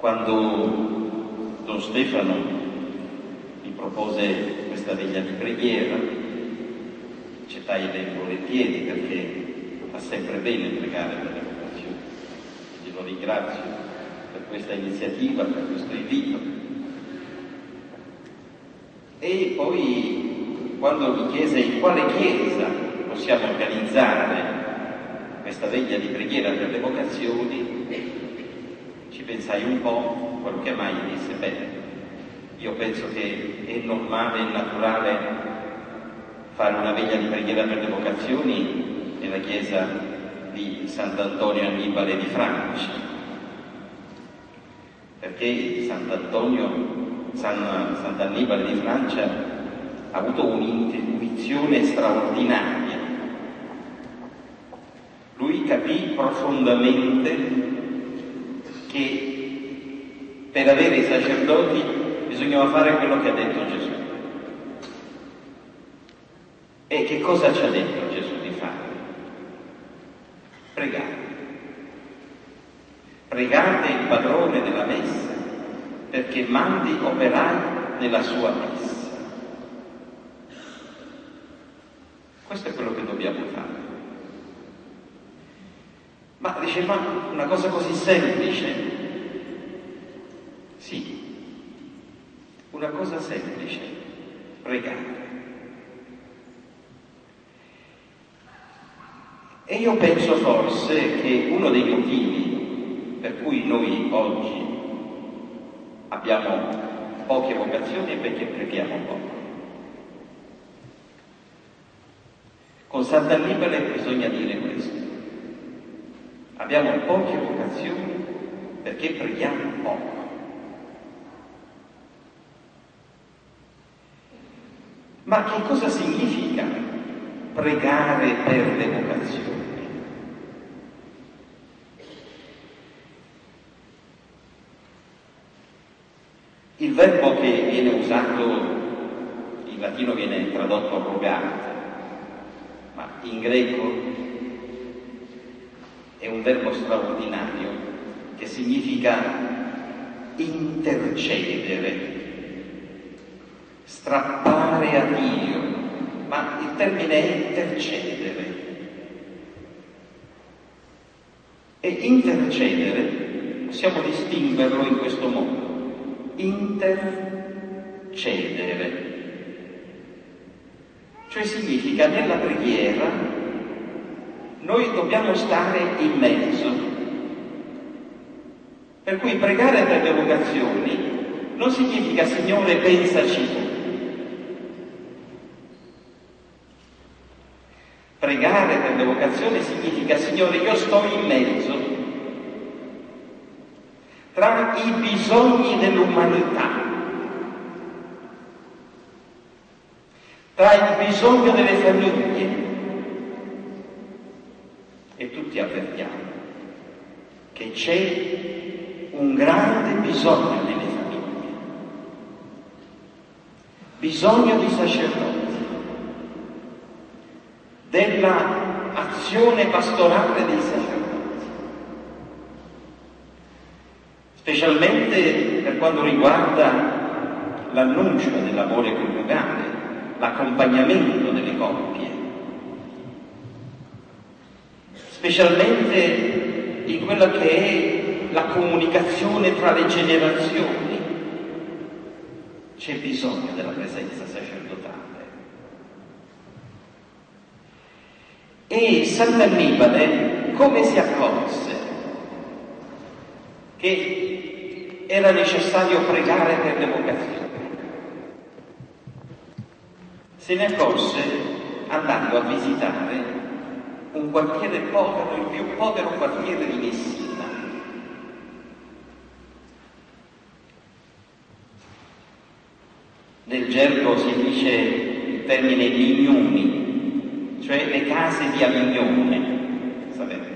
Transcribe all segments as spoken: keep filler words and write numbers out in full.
Quando Don Stefano mi propose questa veglia di preghiera, accettai ben volentieri, perché fa sempre bene pregare per le vocazioni. Quindi lo ringrazio per questa iniziativa, per questo invito. E poi, quando mi chiese in quale chiesa possiamo organizzare questa veglia di preghiera per le vocazioni, ci pensai un po', quello che mai disse, beh, io penso che è normale e naturale fare una veglia di preghiera per le vocazioni nella chiesa di Sant'Antonio Annibale di Francia, perché Sant'Antonio, San, Sant'Annibale di Francia ha avuto un'intuizione straordinaria. Lui capì profondamente che per avere i sacerdoti bisognava fare quello che ha detto Gesù. E che cosa ci ha detto Gesù di fare? Pregare. Pregate il padrone della messa perché mandi operai nella sua messa. Questo è quello che dobbiamo fare. Ma dice, ma una cosa così semplice? Sì, una cosa semplice, pregare. E io penso forse che uno dei motivi per cui noi oggi abbiamo poche vocazioni è perché preghiamo poco. Con Sant'Annibale bisogna dire questo. Abbiamo poche vocazioni perché preghiamo poco. Ma che cosa significa pregare per le vocazioni? Il verbo che viene usato, in latino viene tradotto rogate, ma in greco è un verbo straordinario che significa intercedere, strappare a Dio, ma il termine è intercedere. E intercedere possiamo distinguerlo in questo modo: intercedere, cioè significa nella preghiera noi dobbiamo stare in mezzo. Per cui pregare per le vocazioni non significa Signore pensaci tu. Pregare per le vocazioni significa Signore io sto in mezzo tra i bisogni dell'umanità, tra il bisogno delle famiglie. E tutti avvertiamo che c'è un grande bisogno nelle famiglie, bisogno di sacerdoti, della azione pastorale dei sacerdoti, specialmente per quanto riguarda l'annuncio dell'amore coniugale, l'accompagnamento delle coppie, specialmente in quella che è la comunicazione tra le generazioni. C'è bisogno della presenza sacerdotale. E Sant'Annibale come si accorse che era necessario pregare per le vocazioni? Se ne accorse andando a visitare un quartiere povero, il più povero quartiere di Messina. Nel gergo si dice il termine mignoni, cioè le case di Avignone, sapete?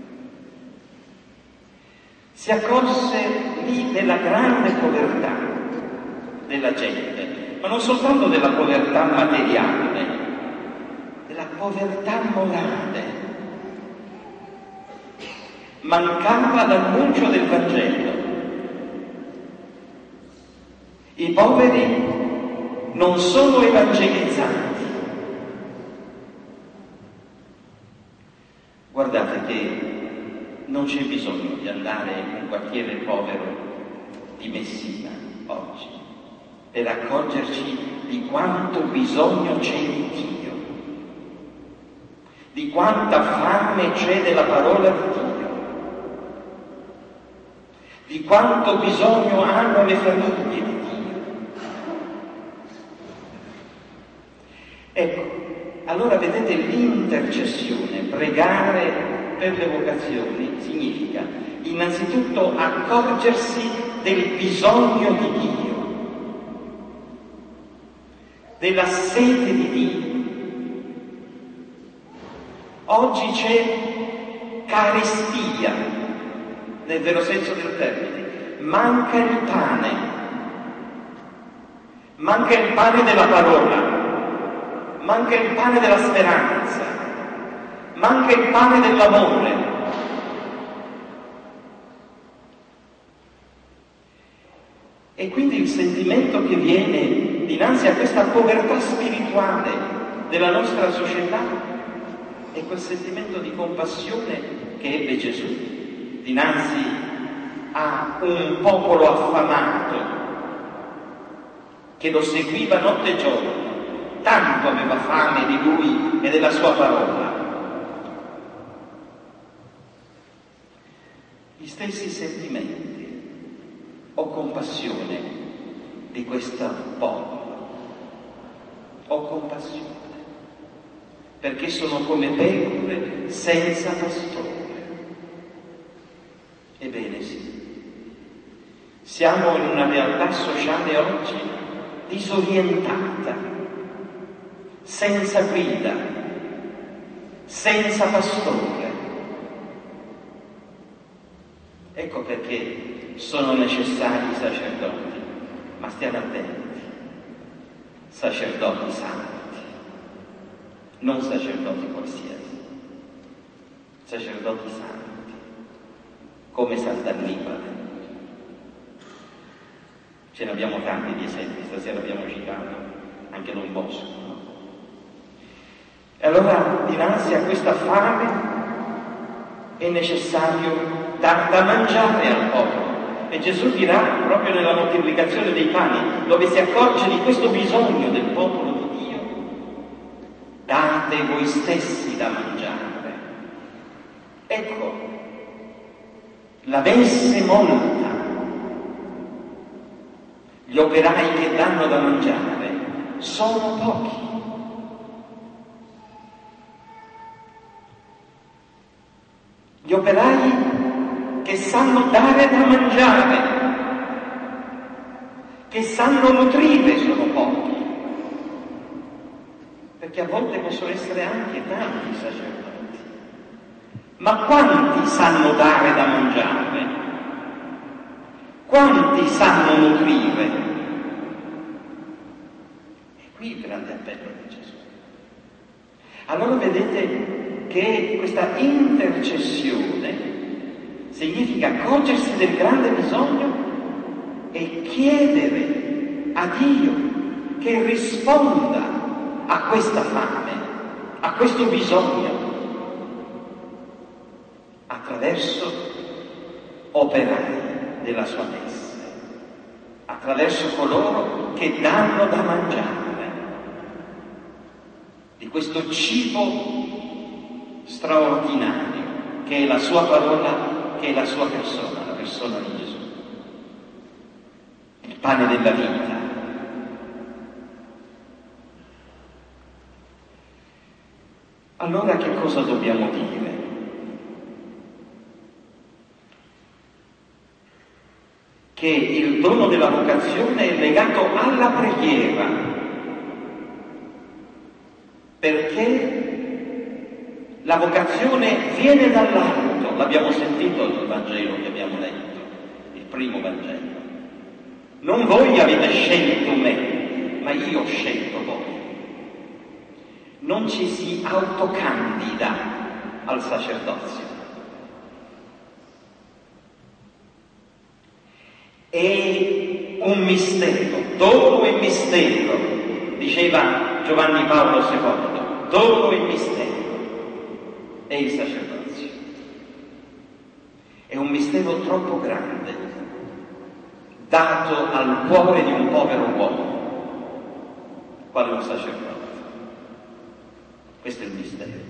Si accorse lì della grande povertà della gente, ma non soltanto della povertà materiale, della povertà morale. Mancava l'annuncio del Vangelo, I poveri non sono evangelizzati. Guardate che non c'è bisogno di andare in un quartiere povero di Messina oggi per accorgerci di quanto bisogno c'è di Dio, di quanta fame c'è della parola di Dio, di quanto bisogno hanno le famiglie di Dio. Ecco, allora vedete, l'intercessione, pregare per le vocazioni, significa innanzitutto accorgersi del bisogno di Dio, della sete di Dio. Oggi c'è carestia, nel vero senso del termine, manca il pane, manca il pane della parola, manca il pane della speranza, manca il pane dell'amore. E quindi il sentimento che viene dinanzi a questa povertà spirituale della nostra società è quel sentimento di compassione che ebbe Gesù dinanzi a un popolo affamato che lo seguiva notte e giorno, tanto aveva fame di lui e della sua parola. Gli stessi sentimenti, ho compassione di questo popolo, ho compassione, perché sono come pecore senza pastore. Ebbene sì, siamo in una realtà sociale oggi disorientata, senza guida, senza pastore. Ecco perché sono necessari i sacerdoti, ma stiamo attenti, sacerdoti santi, non sacerdoti qualsiasi, sacerdoti santi, come Sant'Annibale. Ce ne abbiamo tanti di esempi, stasera abbiamo citato anche Don Bosco, no? E allora, dinanzi a questa fame, è necessario dar da mangiare al popolo. E Gesù dirà, proprio nella moltiplicazione dei pani, dove si accorge di questo bisogno del popolo di Dio, date voi stessi da mangiare. Ecco, la messe monta, gli operai che danno da mangiare sono pochi. Gli operai che sanno dare da mangiare, che sanno nutrire sono pochi, perché a volte possono essere anche tanti sacerdoti, ma quanti sanno dare da mangiare? Quanti sanno nutrire? E qui il grande appello di Gesù. Allora vedete che questa intercessione significa accorgersi del grande bisogno e chiedere a Dio che risponda a questa fame, a questo bisogno, attraverso operai della sua messe, attraverso coloro che danno da mangiare, di questo cibo straordinario che è la sua parola, che è la sua persona, la persona di Gesù, il pane della vita. Allora che cosa dobbiamo dire? Che il dono della vocazione è legato alla preghiera, perché la vocazione viene dall'alto, l'abbiamo sentito nel Vangelo che abbiamo letto, il primo Vangelo. Non voi avete scelto me, ma io ho scelto voi. Non ci si autocandida al sacerdozio. E un mistero, dono e mistero, diceva Giovanni Paolo secondo, dono e mistero è il sacerdozio. È un mistero troppo grande, dato al cuore di un povero uomo, quale un sacerdote. Questo è il mistero.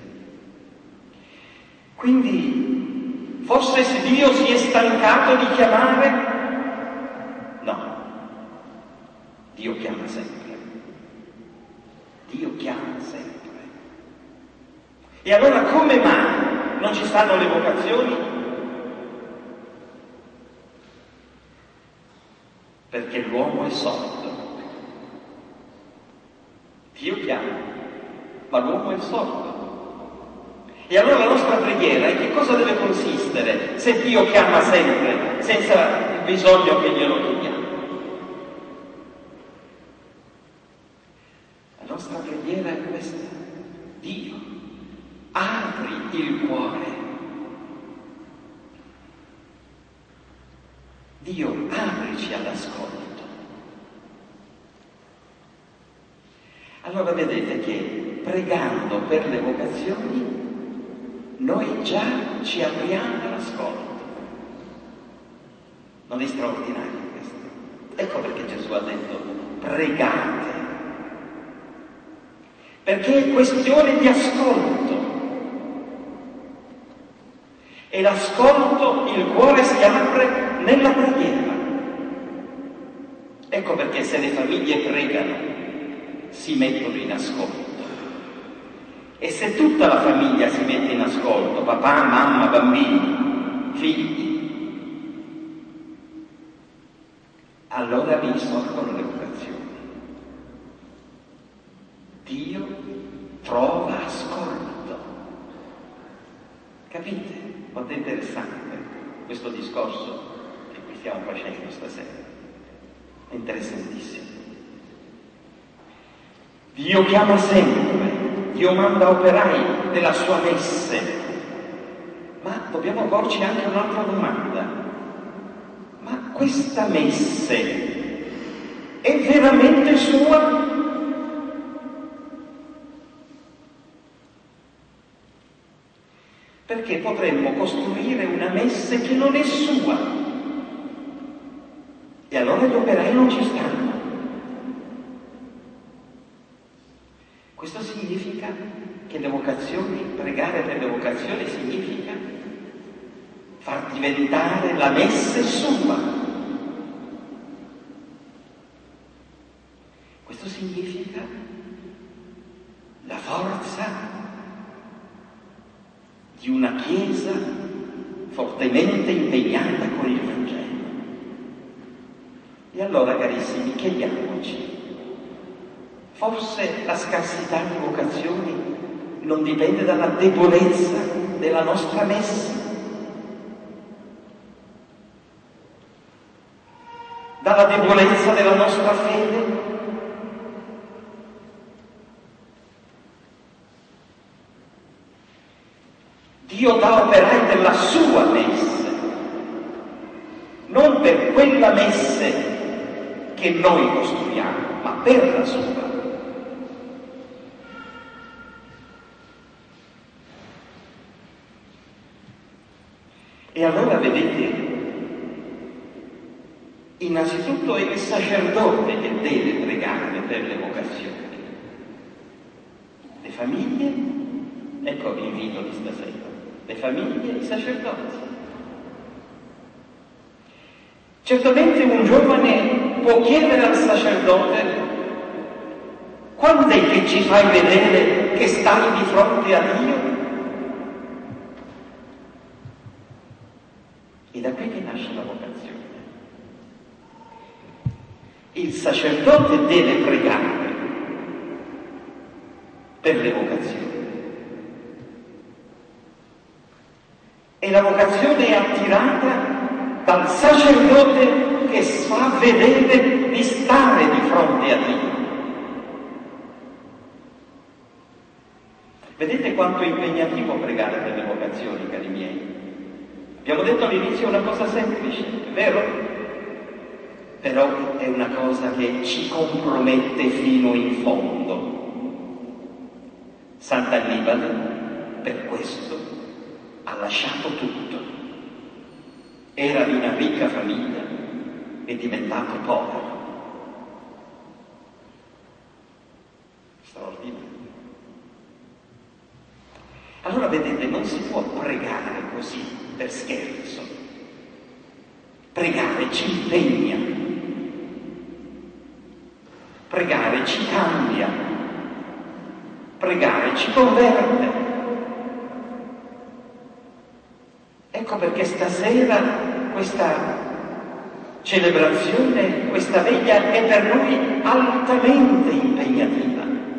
Quindi, forse se Dio si è stancato di chiamare, no, Dio chiama sempre. Dio chiama sempre. E allora come mai non ci stanno le vocazioni? Perché l'uomo è sordo. Dio chiama, ma l'uomo è sordo. E allora la nostra preghiera in che cosa deve consistere se Dio chiama sempre, senza bisogno che glielo chiediamo? La nostra preghiera è questa: Dio, apri il cuore. Dio, aprici all'ascolto. Allora vedete che pregando per le vocazioni noi già ci apriamo all'ascolto. Non è straordinario questo? Ecco perché Gesù ha detto pregate, perché è questione di ascolto. E l'ascolto, il cuore si apre nella preghiera. Ecco perché se le famiglie pregano si mettono in ascolto. E se tutta la famiglia si mette in ascolto, papà, mamma, bambini, figli, allora vi sorgono le vocazioni. Dio trova ascolto. Capite? Quanto è interessante questo discorso che qui stiamo facendo stasera. È interessantissimo. Dio chiama sempre. Dio manda operai della sua messe, ma dobbiamo porci anche un'altra domanda: ma questa messe è veramente sua? Perché potremmo costruire una messe che non è sua e allora gli operai non ci stanno. Questo significa che le vocazioni, pregare per le vocazioni significa far diventare la messe sua. Questo significa la forza di una Chiesa fortemente impegnata con il Vangelo. E allora, carissimi, chiediamoci: forse la scarsità di vocazioni non dipende dalla debolezza della nostra messa, dalla debolezza della nostra fede? Dio dà operai della sua messe, non per quella messe che noi costruiamo, ma per la sua. E allora vedete, innanzitutto è il sacerdote che deve pregare per le vocazioni. Le famiglie, ecco l'invito di stasera, le famiglie e i sacerdoti. Certamente un giovane può chiedere al sacerdote: quando è che ci fai vedere che stai di fronte a Dio? E da qui che nasce la vocazione. Il sacerdote deve pregare per le vocazioni. E la vocazione è attirata dal sacerdote che fa vedere di stare di fronte a Dio. Vedete quanto è impegnativo pregare per le vocazioni, cari miei? Abbiamo detto all'inizio una cosa semplice, è vero? però è una cosa che ci compromette fino in fondo. Sant'Annibale, per questo, ha lasciato tutto. Era di una ricca famiglia, è diventato povero. Straordinario. Allora vedete, non si può pregare così per scherzo. Pregare ci impegna. Pregare ci cambia. Pregare ci converte. Ecco perché stasera questa celebrazione, questa veglia è per noi altamente impegnativa.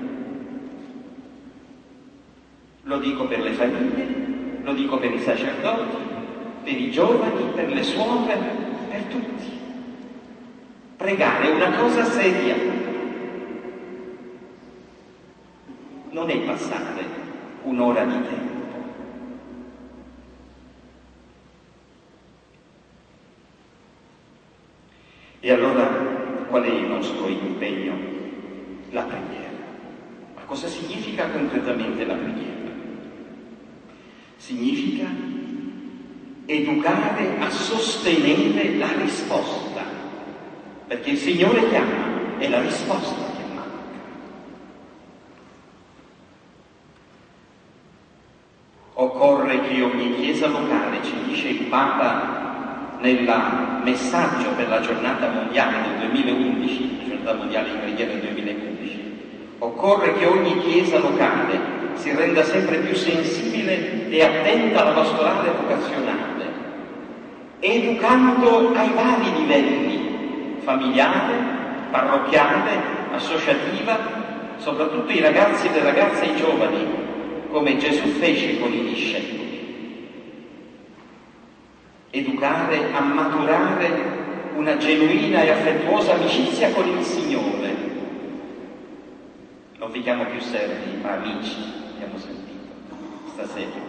Lo dico per le famiglie, lo dico per i sacerdoti, per i giovani, per le suore, per tutti. Pregare è una cosa seria. Non è passare un'ora di tempo. E allora qual è il nostro impegno? La preghiera. Ma cosa significa concretamente la preghiera? Significa educare a sostenere la risposta, perché il Signore chiama, è la risposta che manca. Occorre che ogni chiesa locale, ci dice il Papa nel messaggio per la giornata mondiale del duemilaundici, la giornata mondiale di preghiera del duemilaundici, occorre che ogni chiesa locale si renda sempre più sensibile e attenta alla pastorale vocazionale, educando ai vari livelli, familiare, parrocchiale, associativa, soprattutto i ragazzi e le ragazze e i giovani, come Gesù fece con i discepoli. Educare a maturare una genuina e affettuosa amicizia con il Signore. Non vi chiamo più servi, ma amici, abbiamo sentito stasera.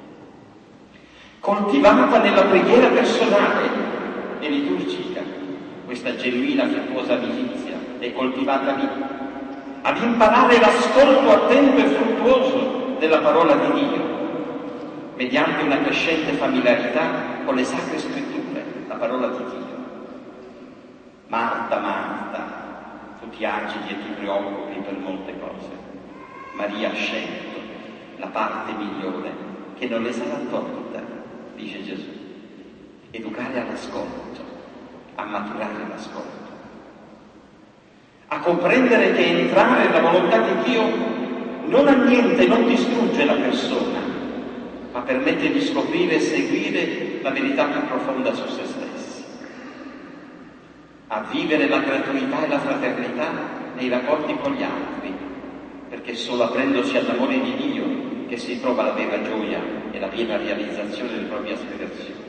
Coltivata nella preghiera personale e liturgica, questa genuina affettuosa amicizia è coltivata lì. Ad imparare l'ascolto attento e fruttuoso della parola di Dio, mediante una crescente familiarità con le sacre scritture, la parola di Dio. Marta, Marta, tu ti agiti e ti preoccupi per molte cose. Maria ha scelto la parte migliore che non le sarà tolta, dice Gesù. Educare all'ascolto, a maturare l'ascolto, a comprendere che entrare nella volontà di Dio non anniente, non distrugge la persona, ma permette di scoprire e seguire la verità più profonda su se stessi, a vivere la gratuità e la fraternità nei rapporti con gli altri, perché solo aprendosi all'amore di Dio che si trova la vera gioia e la piena realizzazione delle proprie aspirazioni.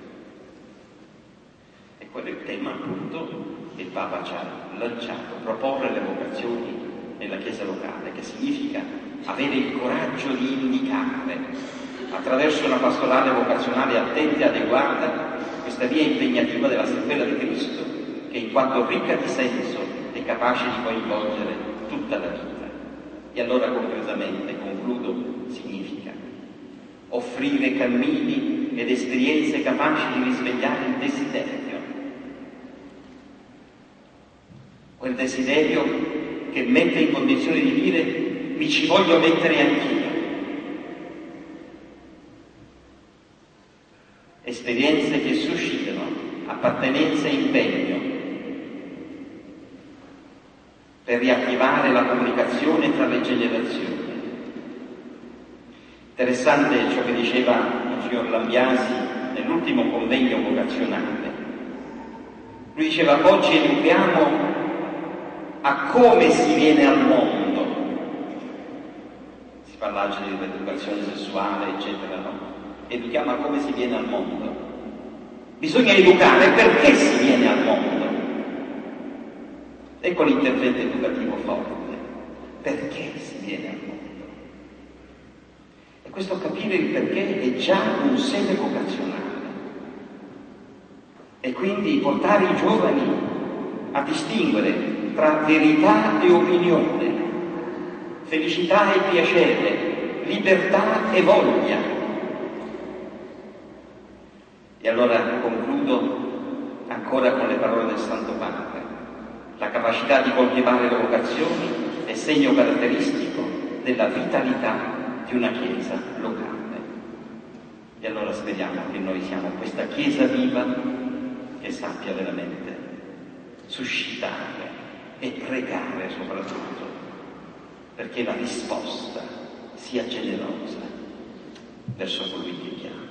E quello è il tema appunto che il Papa ci ha lanciato, proporre le vocazioni nella Chiesa locale, che significa avere il coraggio di indicare attraverso una pastorale vocazionale attenta e adeguata questa via impegnativa della sequela di Cristo, che in quanto ricca di senso è capace di coinvolgere tutta la vita. E allora concretamente, concludo, significa offrire cammini ed esperienze capaci di risvegliare il desiderio, quel desiderio che mette in condizione di dire mi ci voglio mettere anch'io. Esperienze che suscitano appartenenza e impegno per riattivare la comunicazione tra le generazioni. Interessante ciò che diceva il signor Lambiasi nell'ultimo convegno vocazionale. Lui diceva: oggi educhiamo a come si viene al mondo. Si parla oggi di educazione sessuale, eccetera, no? Educhiamo a come si viene al mondo. Bisogna educare perché si viene al mondo. Ecco l'intervento educativo forte. Perché si viene al mondo? E questo capire il perché è già un seme vocazionale. E quindi portare i giovani a distinguere tra verità e opinione, felicità e piacere, libertà e voglia. E allora concludo ancora con le parole del Santo Padre. La capacità di coltivare le vocazioni è segno caratteristico della vitalità di una Chiesa locale. E allora speriamo che noi siamo questa Chiesa viva che sappia veramente suscitare e pregare soprattutto perché la risposta sia generosa verso colui che chiama.